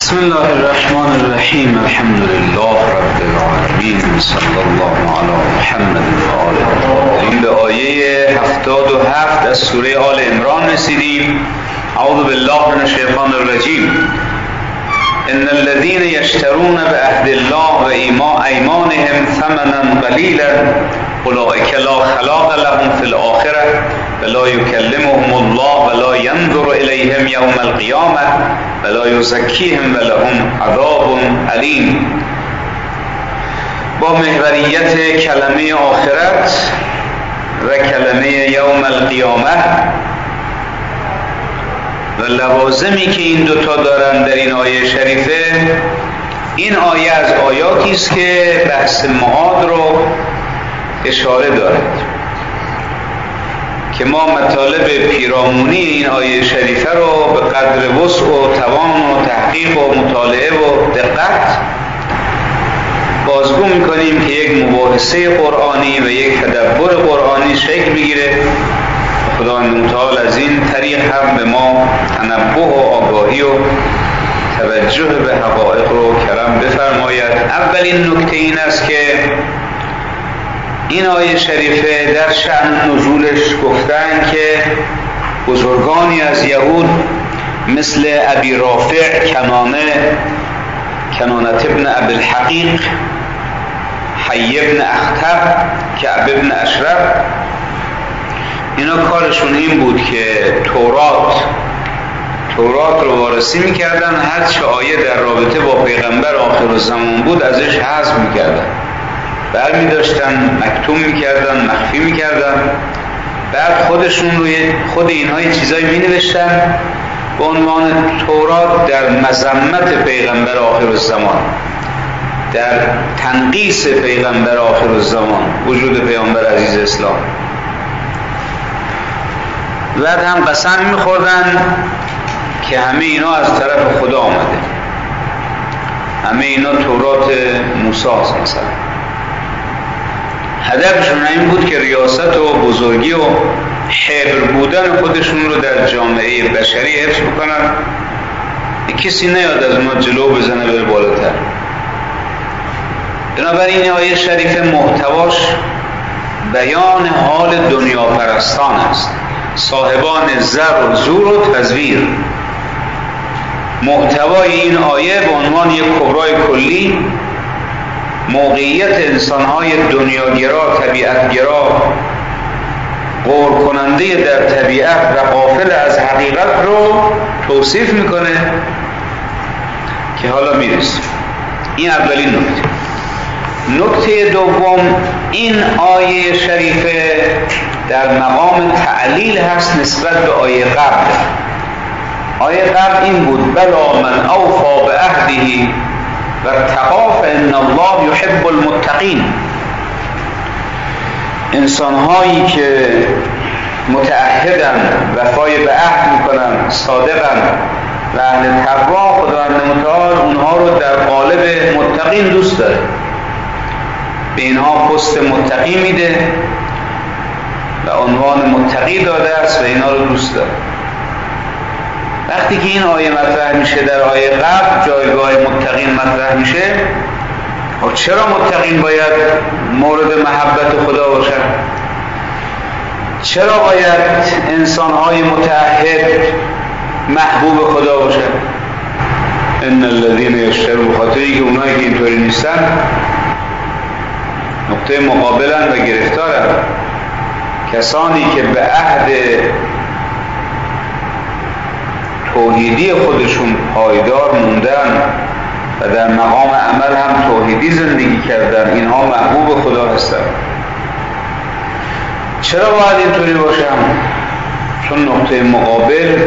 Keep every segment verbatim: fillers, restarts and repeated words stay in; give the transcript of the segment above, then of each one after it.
بسم الله الرحمن الرحیم. الحمد لله رب العالمین. صلی الله علی محمد و آله. این به آیه هفتاد و هفت از سوره آل عمران رسیدیم. اعوذ بالله من الشیطان الرجیم. ان الذين يشترون بعهد الله و ایمانهم ثمنا قلیلا اولئک لا خلاق لهم فی الآخرة ولا یکلمهم الله ولا ينظر الیهم یوم القیامة ولا یزکیهم ولهم عذاب علیم. با محوریت کلمه آخرت و کلمه یوم القیامه و لوازمی که این دوتا دارن در این آیه شریفه، این آیه از آیاتی است که بحث معاد رو اشاره دارد که ما مطالب پیرامونی این آیه شریفه رو به قدر وسع و توان و تحقیق و مطالعه و دقت بازگو میکنیم که یک مباحثه قرآنی و یک تدبر قرآنی شکل بگیره. خداوند متعال از این طریق هم به ما تنبه و آگاهی و توجه به حقایق رو کرم بفرماید. اولین نکته این است که این آیه شریفه در شأن نزولش گفتن که بزرگانی از یهود مثل ابی رافع کنانه کنانت ابن ابی الحقیق، حی ابن اخطب، کعب ابن اشرف، اینا کارشون این بود که تورات تورات رو وارسی میکردن، هر چه آیه در رابطه با پیغمبر آخر الزمان بود ازش حذف میکردن، برمی داشتن مکتوم میکردن، مخفی میکردن. بعد خودشون روی خود اینها یه چیزایی می نوشتن به عنوان تورات در مذمت پیغمبر آخر الزمان، در تنقیص پیغمبر آخر الزمان، وجود پیغمبر عزیز اسلام. بعد هم قسم میخوردن که همه اینا از طرف خدا آمده، همه اینا تورات موسی است مثلا. هدفشون این بود که ریاست و بزرگی و حبر بودن خودشون رو در جامعه بشری حفظ بکنن، کسی نیاد از اونا جلو بزنه بره بالاتر. بنابراین این آیه شریف محتواش بیان حال دنیا پرستان است، صاحبان زر و زور و تزویر. محتوای این آیه به عنوان یک کبرای کلی موقعیت انسان‌های دنیاگرا، طبیعتگرا، غور کننده در طبیعت و غافل از حقیقت رو توصیف میکنه که حالا میرسیم. این اولین نکته. نکته دوم، این آیه شریفه در مقام تعلیل هست نسبت به آیه قبل. آیه قبل این بود بلا من اوفا به عهده و ارتقا فان الله یحب المتقین. انسانهایی که متعهدن، وفای به عهد میکنن، صادقن و اهل تقوا، خداوند متعال اونها رو در قالب متقین دوست داره، به اینها پست متقی میده و عنوان متقی داده است و اینا رو دوست داره. وقتی که این آیه مطرح میشه در آیه قبل جایگاه متقین مطرح میشه، خب چرا متقین باید مورد محبت خدا باشن؟ چرا باید انسانهای متعهد محبوب خدا باشن؟ ان الذين يشترون، بخاطری که اونایی که اینطوری نیستن نقطه مقابلن و گرفتارن. کسانی که به عهد توحیدی خودشون پایدار موندن و در مقام عمل هم توحیدی زندگی کردن، اینها محبوب خدا هستن. چرا باید اینطوری باشن؟ چون نقطه مقابل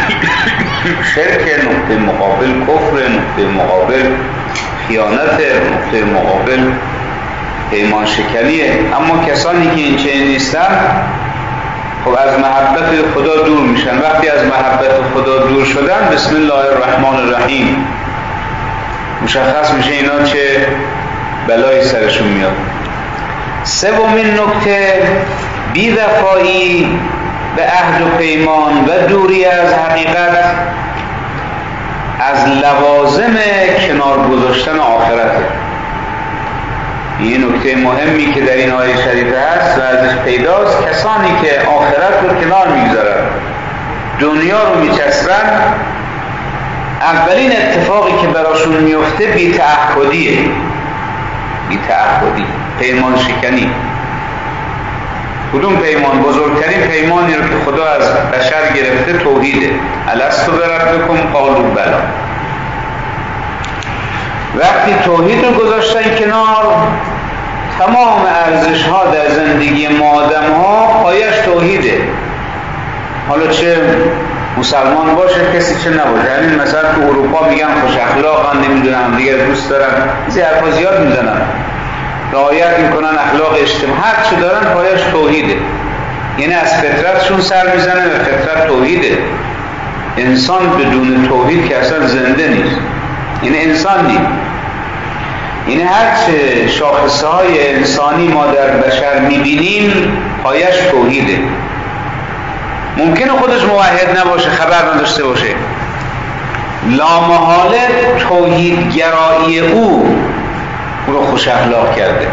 شرک، نقطه مقابل کفر، نقطه مقابل خیانت، نقطه مقابل ایمان شکنیه. اما کسانی که این چنین نیستن خب از محبت خدا دور میشن. وقتی از محبت خدا دور شدن، بسم الله الرحمن الرحیم، مشخص میشه اینا چه بلایی سرشون میاد. سومین نکته، بی‌وفایی به عهد و پیمان و دوری از حقیقت از لوازم کنار گذاشتن آخرته. این نکته مهمی که در این آیه شریفه هست و ازش پیداست، کسانی که آخرت رو کنار میگذارن، دنیا رو میچسبن، اولین اتفاقی که براشون میفته بی‌تعهدیه. بی‌تعهدی، پیمان شکنی. کدوم پیمان؟ بزرگترین پیمانی رو که خدا از بشر گرفته توحیده. الست بربکم قالوا بلی. وقتی توحید رو گذاشتن کنار، تمام ارزش ها در زندگی ما آدم ها پایش توحیده. حالا چه مسلمان باشه کسی چه نباشه. همین مثلا تو اروپا میگن خوش اخلاقن، نمیدونم دیگه دوست دارن، از این حرفا زیاد میزنن، رعایت میکنن اخلاق اجتماع، هر چی دارن پایش توحیده. یعنی از فطرتشون سر میزنه و فطرت توحیده. انسان بدون توحید که اصلا زنده نیست، یعنی انسان نیست. یعنی هر چه شاخصه های انسانی ما در بشر میبینیم پایش توحیده. ممکنه خودش موحد نباشه، خبر نداشته باشه، لامحاله توحید گرایی او او رو خوش اخلاق کرده.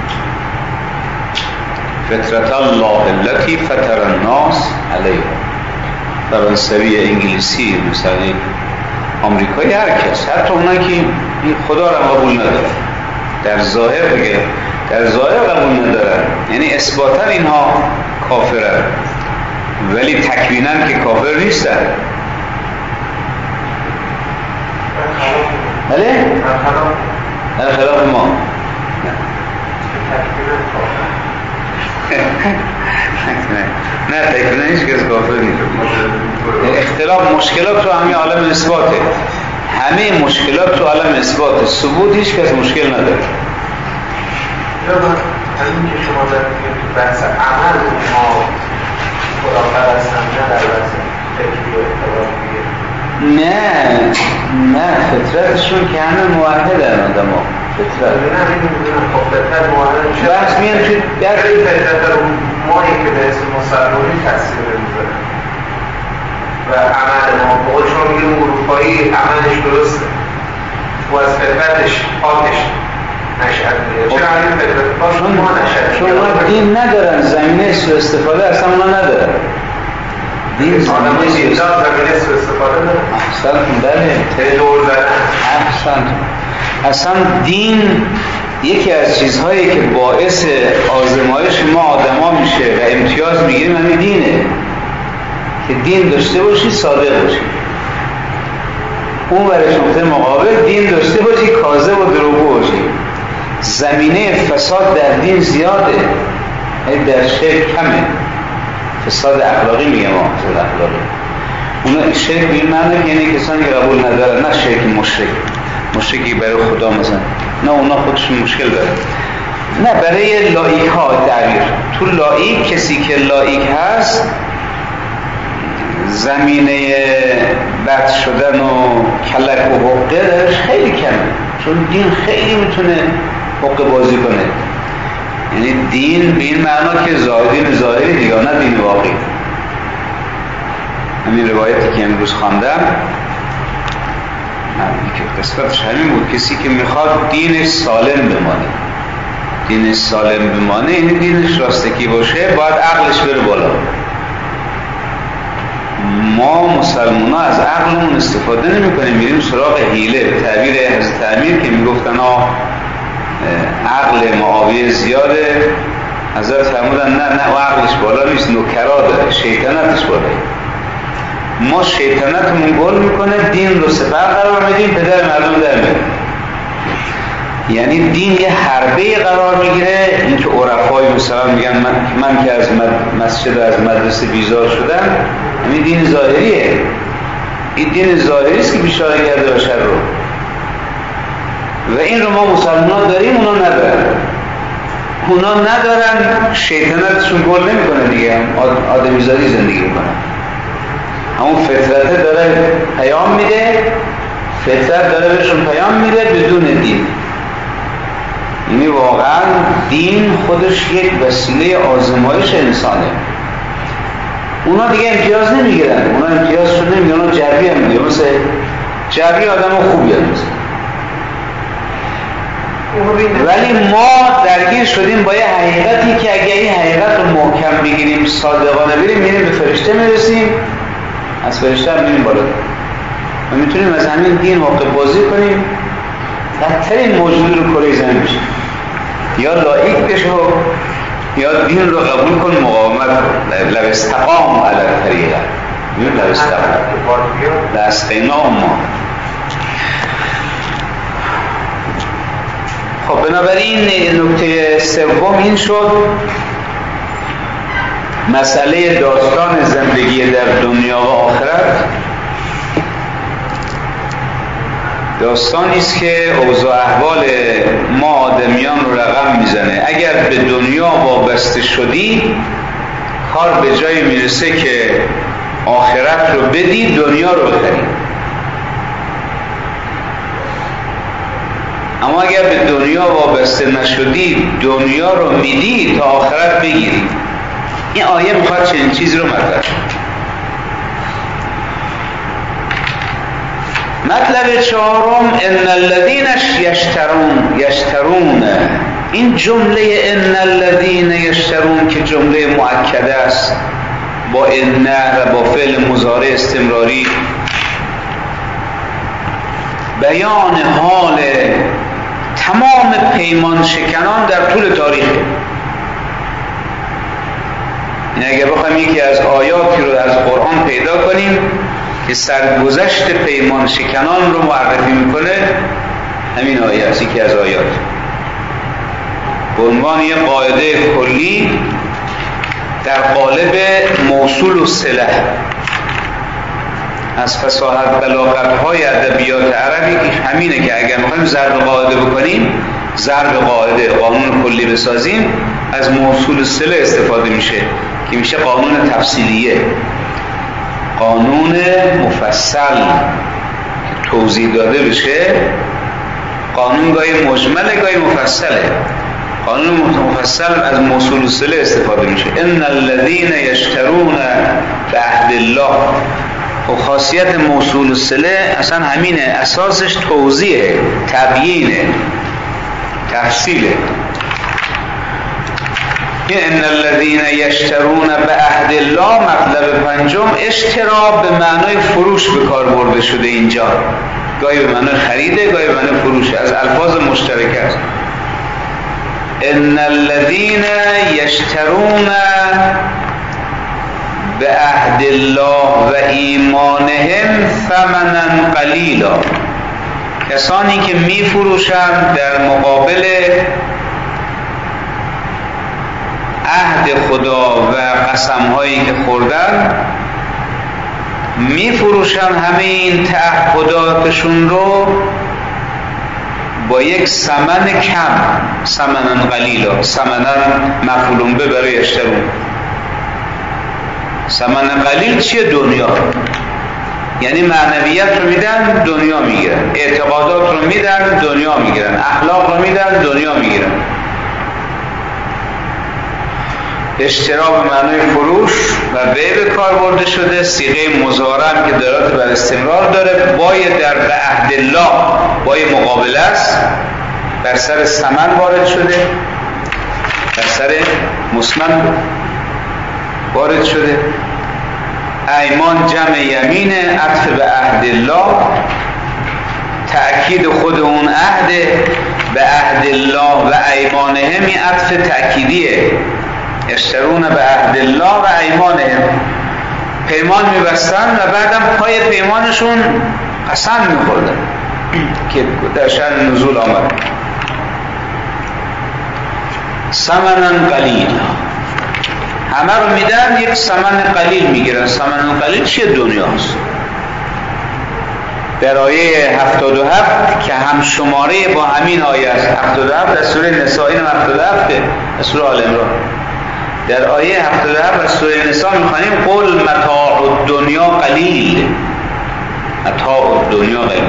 فطرت الله التي فطر الناس علیها. فرانسوی، انگلیسی، مثلا آمریکایی، هر کس، حتی اونایی که خدا را قبول نداره، در ظاهر بگه در ظاهر قبول ندارن، یعنی اثباتا اینها کافرن ولی تکوینن که کافر نیستن. بله؟ در خلاف ما نه تکوینن هیچ کس کافر نیست. اختلاف مشکلات تو همین عالم اثباته. همه مشکلات تو عالم اثباته. ثبوت هیچ کس مشکل نداره. همین که شما دارید بحث عمل ما خدا پرستن، نه در بحث فکری و اعتقادیه. نه نه فطرتشون که همه موحدن آدم ها. فطرت نه میدونم خب فطرت موحد میشه. بحث میان توی در این فطرت رو مایی که به اسم مسلمانی تاثیر میذاره و عمل ما بقول شما میگیم اروپایی عملش درسته و از فطرتش پاکش نشأت میگیره. چرا این فطرت پاک ما نشأت چون اونا دین ندارن، زمینه سوء استفاده اصلا اونا ندارن. دین زمینه زمینه سوء استفاده ندارن. احسن بله ته دور زدن. احسن. اصلا دین یکی از چیزهایی که باعث آزمایش ما آدما میشه و امتیاز میگیریم همین دینه که دین داشته باشی صادق باشی. اون برای نقطه مقابل دین داشته باشی کاذب و دروغگو باشی. زمینه فساد در دین زیاده، در شرک کمه. فساد اخلاقی میگم، فساد اخلاقی. اون شرک به این معنی یعنی کسانی که قبول ندارن، نه شرک مشرک، مشرکی برای خدا مثلا، نه اونا خودشون مشکل داره. نه برای لایک ها تعبیر. تو لایک کسی که لایک هست زمینه بد شدن و کلک و حقه درش خیلی کمه، چون دین خیلی میتونه حقه بازی کنه. یعنی دین به این معنا که دین ظاهری دیگه، نه دین واقعی. همین روایتی که امروز خواندم که قسمتش همین بود، کسی که میخواد دینش سالم بمانه، دینش سالم بمانه یعنی دینش راستگی باشه، باید عقلش بره بالا. ما مسلمان ها از عقلمون استفاده نمی کنیم، میریم سراغ حیله. تعبیر حضرت امیر که میگفتن ها عقل معاویه زیاده، حضرت فرمودن نه نه و عقلش بالا نیست، نوکرا داره، شیطنتش بالا. ما شیطنتمون گل میکنه، دین رو سپر قرار میدیم، پدر مردم در میدیم. یعنی دین یه حربه قرار میگیره. این که عرفای مثلا میگن من, من که از مسجد و از مدرسه بیزار شدم، همین دین ظاهریه. این دین ظاهری است که بیچاره کرده بشر رو، و این رو ما مسلمان داریم، اونا ندارن. اونا ندارن، شیطنتشون گل نمیکنه دیگه، آدمیزادی زندگی میکنن. همون فطرت داره پیام میده، فطرت داره بهشون پیام میده بدون دین. یعنی واقعا دین خودش یک وسیله آزمایش انسانه. اونا دیگه امتیاز نمیگیرن، اونا امتیازشون نمیگیرن، اونا جبری هم میگیرن. مثل جبری آدم خوبی هست، ولی ما درگیر شدیم با یه حقیقتی که اگه این حقیقت رو محکم بگیریم، صادقانه بریم، میریم به فرشته میرسیم، از فرشته هم میریم بالا و میتونیم از همین دین واقع بازی کنیم، بدترین موجود رو کره زمین بشیم، یا لایق بشو یا دین رو قبول کن، مقاومت کن. لو استقام علی الطریقه، میگن لو استقام لاسقیناهم ما. خب بنابراین نکته سوم این شد مسئله داستان زندگی در دنیا و آخرت. داستانی است که اوضاع احوال ما آدمیان رو رقم میزنه. اگر به دنیا وابسته شدی کار به جایی میرسه که آخرت رو بدی، دنیا رو بخری. اما اگر به دنیا وابسته نشدی، دنیا رو میدی تا آخرت بگیری. این آیه میخواد چنین چیزی رو مطرح کنه. مطلب چهارم، ان الذين یشترون یشترون این جمله ان الذين یشترون که جمله مؤکده است با ان و با فعل مضارع استمراری، بیان حال تمام پیمان شکنان در طول تاریخ. این اگر بخوایم یکی از آیاتی رو از قرآن پیدا کنیم که سرگذشت پیمان شکنان رو معرفی میکنه، همین آیه است، یکی از آیات به عنوان یه قاعده کلی در قالب موصول و صله. از فصاحت بلاغت های ادبیات عربی که همینه که اگر میخوایم ضرب قاعده بکنیم، ضرب قاعده قانون کلی بسازیم، از موصول صله استفاده میشه که میشه قانون تفصیلیه، قانون مفصل که توضیح داده بشه. قانون گاهی مجمله گاهی مفصله. قانون مفصل از موصول صله استفاده میشه. ان الذين یشترون بعهد الله. و خاصیت موصول صله اصلا همینه، اساسش توضیحه، تبیینه، تفصیله. ان الذين یشترون بعهد الله، مطلب پنجم، اشترا به معنای فروش به کار برده شده اینجا، گاهی به معنای خریده گاهی به معنای فروش، از الفاظ مشترک است. ان الذين یشترون بعهد الله و ایمانهم ثمنا قلیلا، کسانی که می فروشند در مقابل عهد خدا و قسم هایی که خوردن، می فروشند همه این تعهداتشون رو با یک ثمن کم، ثمنا قلیلا، ثمنا مفعول به برای اشترون. ثمن قلیل چیه؟ دنیا، یعنی معنویت رو میدن دنیا میگیرن، اعتقادات رو میدن دنیا میگیرن، اخلاق رو میدن دنیا میگیرن. اشترا به معنای فروش و بیع به کار برده شده، صیغه مضارع هم که دلالت بر استمرار داره، باید در بعهد الله باید مقابله است، بر سر ثمن وارد شده، بر سر مسمن وارد شده. ایمان جمع یمین، عطف به عهد الله، تأکید خود اون عهد به عهد الله و ایمانهم، این عطف تأکیدیه. یشترون به عهد الله و ایمانهم، پیمان میبستن و بعدم پای پیمانشون قسم میخوردن که در شأن نزول آمد. ثمنا قلیل، همه رو میدن یک ثمن قلیل میگیرن. ثمن قلیل چیه؟ دنیاست. در آیه هفتاد و هفت که هم شماره با همین آیه است، هفتاد و هفت از سوره نساء، این هفتاد و هفت از سوره آل عمران. در آیه هفتاد و هفت از سوره نساء میخوانیم قل متاع الدنیا قلیل، متاع الدنیا قلیل.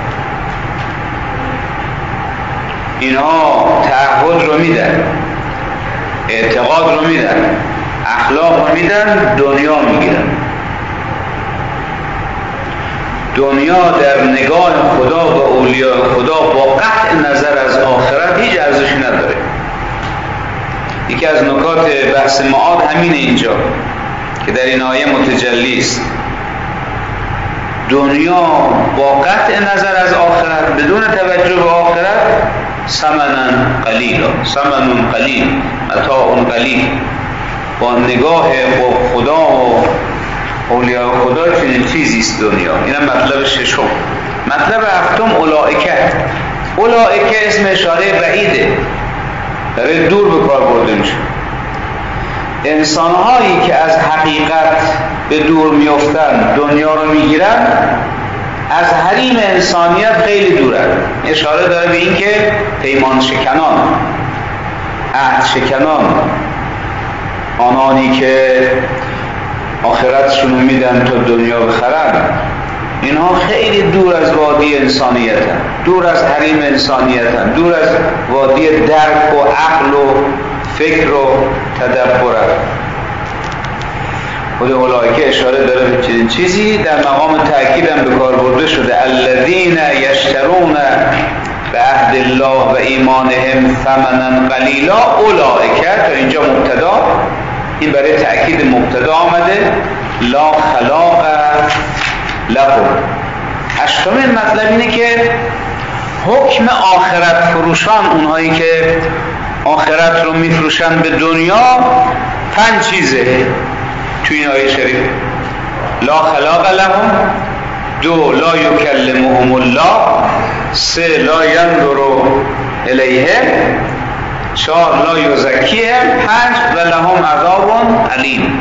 اینها تعهد رو میدن، اعتقاد رو میدن، اخلاق رو میدن، دنیا میگیرن. دنیا در نگاه خدا و اولیاء خدا با قطع نظر از آخرت هیچ ارزشی نداره. یکی از نکات بحث معاد همین اینجا که در این آیه متجلی است. دنیا با قطع نظر از آخرت، بدون توجه به آخرت، ثمنن قلیلا، ثمن قلیل، متاع قلیل، با نگاه خدا و اولیاء خدا چنین چیزی است دنیا. اینم مطلب ششم. مطلب هفتم اولائکه. اولائکه اسم اشاره بعیده، داره دور به کار برده میشه. انسان‌هایی که از حقیقت به دور میافتند، دنیا رو میگیرن، از حریم انسانیت خیلی دورن. اشاره داره به این که پیمان شکنان، عهد شکنان، آنانی که آخرتشون رو میدن تا دنیا بخرن، اینها خیلی دور از وادی انسانیتن، دور از حریم انسانیتن، دور از وادی درک و عقل و فکر و تدبرن. خود اولئکه اشاره داره به چنین چیزی. در مقام تأکید هم به کار برده شده الذین یشترون به عهد الله و ایمانهم ثمنا قلیلا اولئکه. تا اینجا مبتدا، این برای تأکید مبتدا آمده. لا خلاق لهم. هشتمین مطلب اینه که حکم آخرت فروشان، اونهایی که آخرت رو میفروشن به دنیا، پنج چیزه توی این آیه شریف. لا خلاق لهم، دو لا یکلمهم الله، سه لا ینظر الیهم، چهار لا یزکیهم، پنج و لهم عذاب علیم.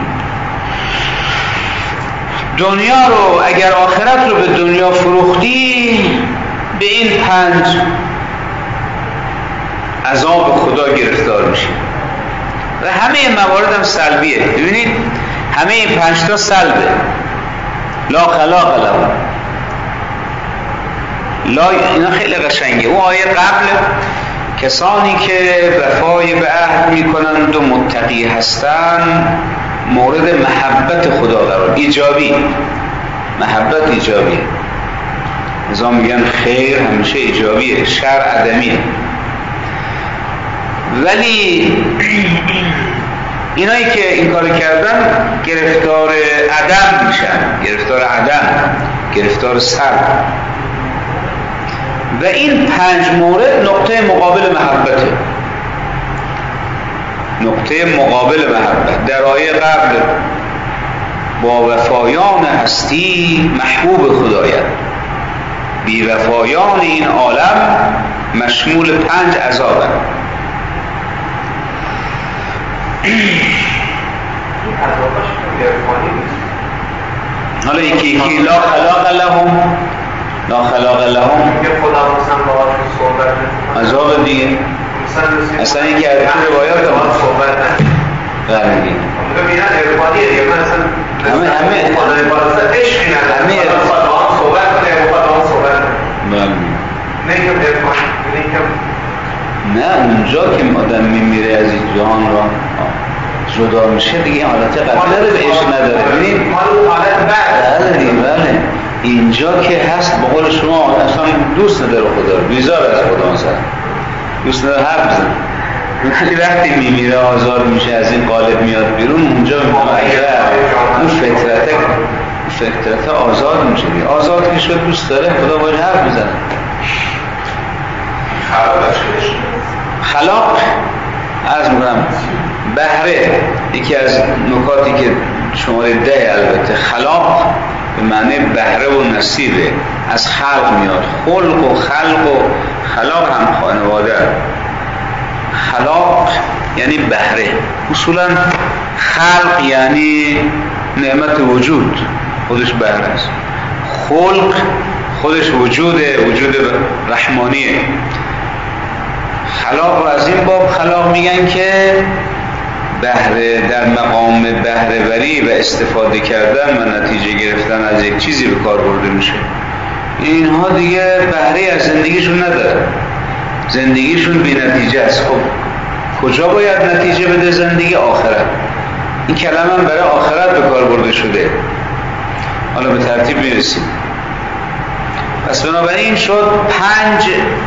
دنیا رو اگر آخرت رو به دنیا فروختی، به این پنج عذاب خدا گرفتار میشی و همه این موارد هم سلبیه. ببینید همه این پنج تا سلبه. لا خلاق لهم، لا، اینا خیلی قشنگه. اون آیه قبل کسانی که وفای به عهد میکنند و متقی هستند مورد محبت خدا قرار، ایجابی، محبت ایجابیه. ازا میگن خیر همیشه ایجابیه، شر عدمیه. ولی اینایی که این کار کردن گرفتار عدم میشن، گرفتار عدم، گرفتار سلب. و این پنج مورد نقطه مقابل محبته، نقطه مقابل محبت. در آیه قبل با وفایان هستی محبوب خدایند، بی وفایان این عالم مشمول پنج عذابند. حالا یکی یکی لا خلاق لهم، لا خلاق لهم عذاب دیگه. اصلا این که از تو روایات هم صحبت نه غلبی ببینن ارفانیه دیگه. من اصلا همه همه خانه بارسته عشقی ندارم، همه ارفان صحبت کنه، مخاطبان صحبت کنه، نه که ارفان، نه اونجا که آدم میمیره از این جهان را جدا میشه دیگه، حالت قبله به عشق نداره. ببینید حالت بعد دیگه. بله اینجا که هست به قول شما اصلا دوست نداره خدا رو، بیزار از خدا مثلا دوست نداره حرف بزنه. ولی وقتی میمیره آزاد میشه، از این قالب میاد بیرون، اونجا اگر اون فطرت فطرت آزاد میشه. آزاد که شد دوست داره خدا باید حرف بزنه. خلاق عرض میکنم بهره، یکی از نکاتی که شماره ده البته، خلاق به معنی بهره و نصیبه، از خلق میاد. خلق و خلق و خلاق هم خانواده. خلاق یعنی بهره. اصولا خلق یعنی نعمت وجود، خودش بهره است. خلق خودش وجوده، وجود رحمانیه. خلاق و از این باب خلاق میگن که بهره، در مقام بهره وری و استفاده کردن و نتیجه گرفتن از یک چیزی به کار برده میشه. اینها دیگه بهره از زندگیشون نداره، زندگیشون بی نتیجه است. خب کجا باید نتیجه بده زندگی؟ آخرت. این کلمه هم برای آخرت به کار برده شده. حالا به ترتیب میرسیم. پس بنابراین شد پنج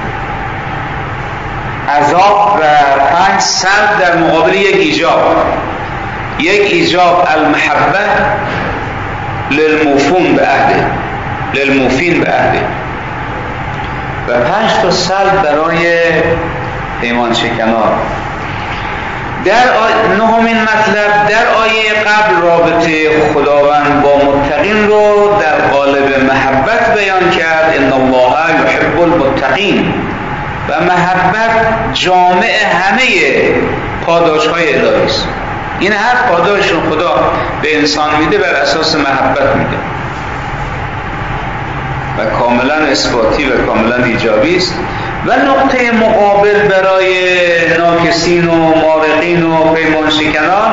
عذاب و پنج سلب در مقابل یک ایجاب. یک ایجاب المحبه للموفون به عهده، للموفین به عهده، و پنج تا سلب برای پیمان شکنان. در آی... نهمین مطلب در آیه قبل رابطه خداوند با متقین رو در قالب محبت بیان کرد. ان الله یحب المتقین، و محبت جامع همه پاداش‌های الهی است. این هر پاداش رو خدا به انسان میده بر اساس محبت میده و کاملا اثباتی و کاملا ایجابی است. و نقطه مقابل برای ناکسین و مارقین و پیمان شکنان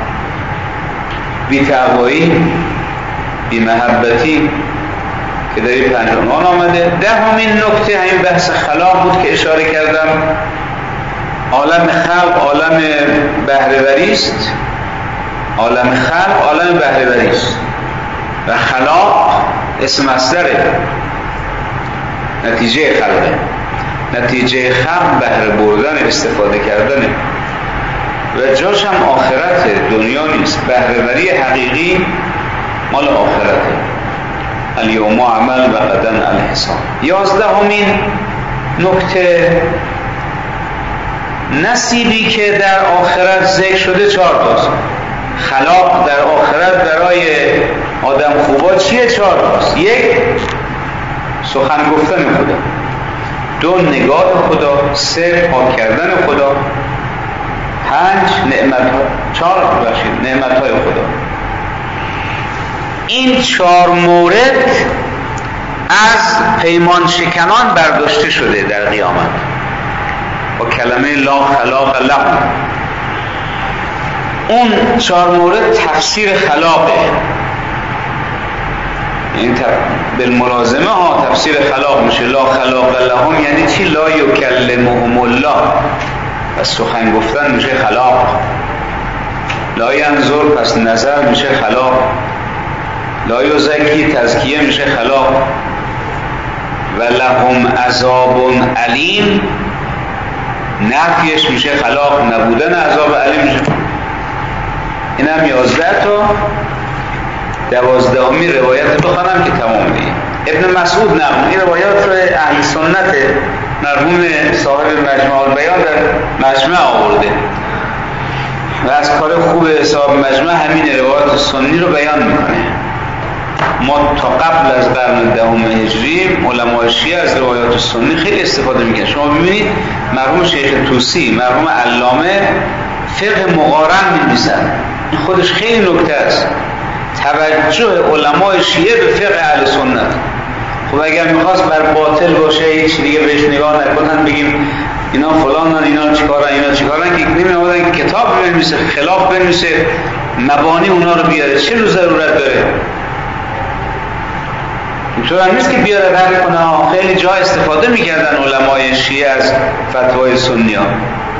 بی‌تقوایی، بی‌محبتی که در این پنج عنوان آمده. دهمین نکته همین بحث خلاق بود که اشاره کردم. عالم خلق عالم بهره‌وری است، عالم خلق عالم بهره‌وری است و خلاق اسم مصدره، نتیجه خلقه. نتیجه خلق بهره بردن، استفاده کردنه و جاش هم آخرته، دنیا نیست. بهره‌وری حقیقی مال آخرته. الیوم عمل و غدا الحساب. یازدهمین نکته نصیبی که در آخرت ذکر شده چهار تاست. خلاق در آخرت برای آدم خوبا چیه؟ چهار تاست. یک، سخن گفتن خدا. دو، نگاه خدا. سه، پاک کردن خدا. پنج، نعمت ها. چهار بخشید نعمت های خدا. این چهار مورد از پیمان شکنان برداشته شده در قیامت با کلمه لا خلاق لهم. اون چهار مورد تفسیر خلاقه، این بالملازمه ها تفسیر خلاق میشه. لا خلاق لهم یعنی چی؟ لا یکلمهم الله، پس سخن گفتن میشه خلاق. لا ینظر پس نظر میشه خلاق. لا یزکی تزکیه میشه خلاق. و لهم عذاب علیم نفیش میشه خلاق، نبودن عذاب علیم میشه. این هم یازده تا. دوازدهمی روایت بخونم که تمام دیگه. ابن مسعود نقل این روایات رو اهل سنت مرحوم صاحب مجمع البیان در مجمع آورده و از کار خوب صاحب مجمع همین روایات سنی رو بیان میکنه. ما تا قبل از قرن دهم هجری علمای شیعه از روایات سنی خیلی استفاده میکنن. شما ببینید مرحوم شیخ طوسی، مرحوم علامه فقه مقارن می‌نویسن. این خودش خیلی نکته است. توجه علمای شیعه به فقه اهل سنت. خب اگر میخواست بر باطل باشه هیچ دیگه بهش نگاه نکنن، بگیم اینا فلانن، اینا چیکارن، اینا چیکارن، که نمی‌آمدن که کتاب بنویسه، خلاف بنویسه، مبانی اونا رو بیاره. چه رو ضرورت داره؟ اینطور هم نیست که بیاره رد کنه. خیلی جا استفاده میکردن علمای شیعه از فتوای سنی ها.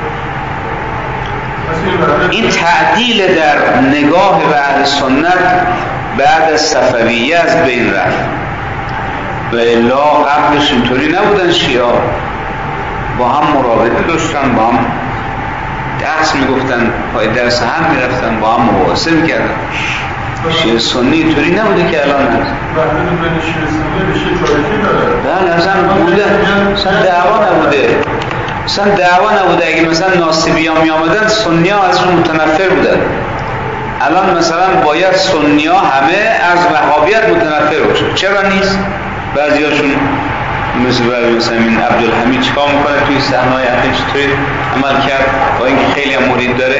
این تعدیل در نگاه به اهل سنت بعد از صفویه از بین رفت و الا قبلش اینطوری نبودن. شیعه با هم مراوده داشتن، با هم درس میگفتن، پای درس هم میرفتن، با هم مباحثه میکردن. شیعه سنی اینطوری نبوده که الان هست. وحدت بین شیعه سنی به شیعه تاریخی داره. بله اصلا بوده، اصلا دعوا نبوده. اصلا دعوا نبوده. اگه مثلا ناصبی ها می آمدن سنی ها ازشون متنفر بودن. الان مثلا باید سنی ها همه از وهابیت متنفر باشن. چرا نیست؟ بعضی هاشون مثل بعضی مثلا این عبدالحمید چیکار میکنه توی صحنه‌های اخیر چطوری عمل کرد با اینکه خیلی هم مرید داره.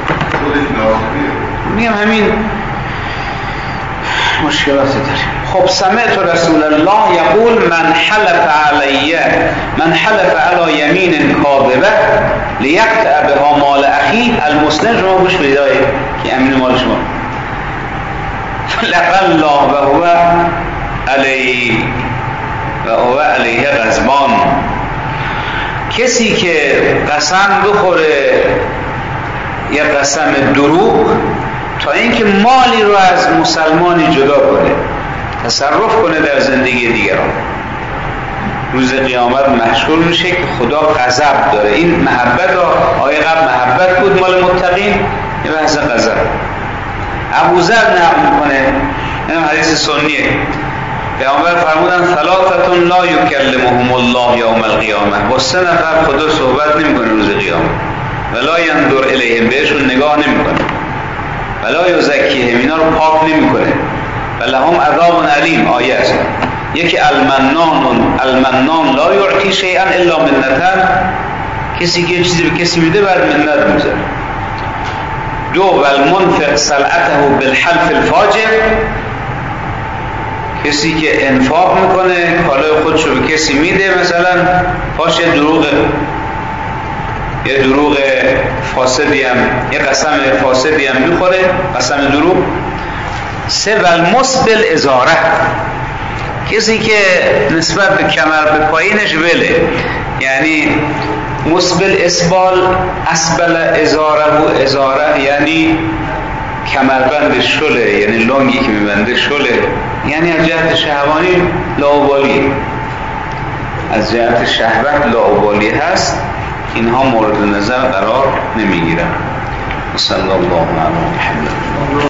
میگم همین مشکلات داریم. خب سمعت رسول الله یقول من حلف علیه من حلف علی یمین کاذبه لیقطع بها مال اخی المسلم. شما گوش بدید که امین مال شما لقد الله و هو علیه و هو علیه غضبان. کسی که قسم بخوره یا قسم دروغ تا اینکه مالی رو از مسلمانی جدا کنه، تصرف کنه در زندگی دیگران، روز قیامت مشهور میشه که خدا غضب داره. این محبت ها آیه قبل محبت بود مال متقین، این بحث غضب. ابوذر نقل میکنه، این حدیث سنیه، پیامبر فرمودن ثلاثه لا یکلمهم الله یوم القیامه، با سه نفر خدا صحبت نمیکنه روز قیامت، ولا ینظر الیهم، بهشون نگاه نمیکنه، ولا یزکیهم، اینا رو پاک نمیکنه، ولهم عذاب علیم. آیه است. یکی المنان، المنان لا یعطی شیئا الا منتا، کسی که چیزی به کسی میده بعد منت میذاره. دو والمنفق سلعته بالحلف الفاجر، کسی که انفاق میکنه کالای خودش رو به کسی میده، مثلا پاش دروغ، یه دروغ فاسدی هم، یه قسم فاسدی هم میخوره، قسم دروغ. سه والمسبل ازاره، کسی که نسبت به کمر به پایینش وله، یعنی مسبل اسبال، اسبل ازاره و ازاره یعنی کمربند شله، یعنی لنگی که میبنده شله، یعنی از جهت شهوانی لاابالی، از جهت شهوت لاابالی هست، اینها مورد نظر قرار نمیگیرن. صلی الله علیه و محمد.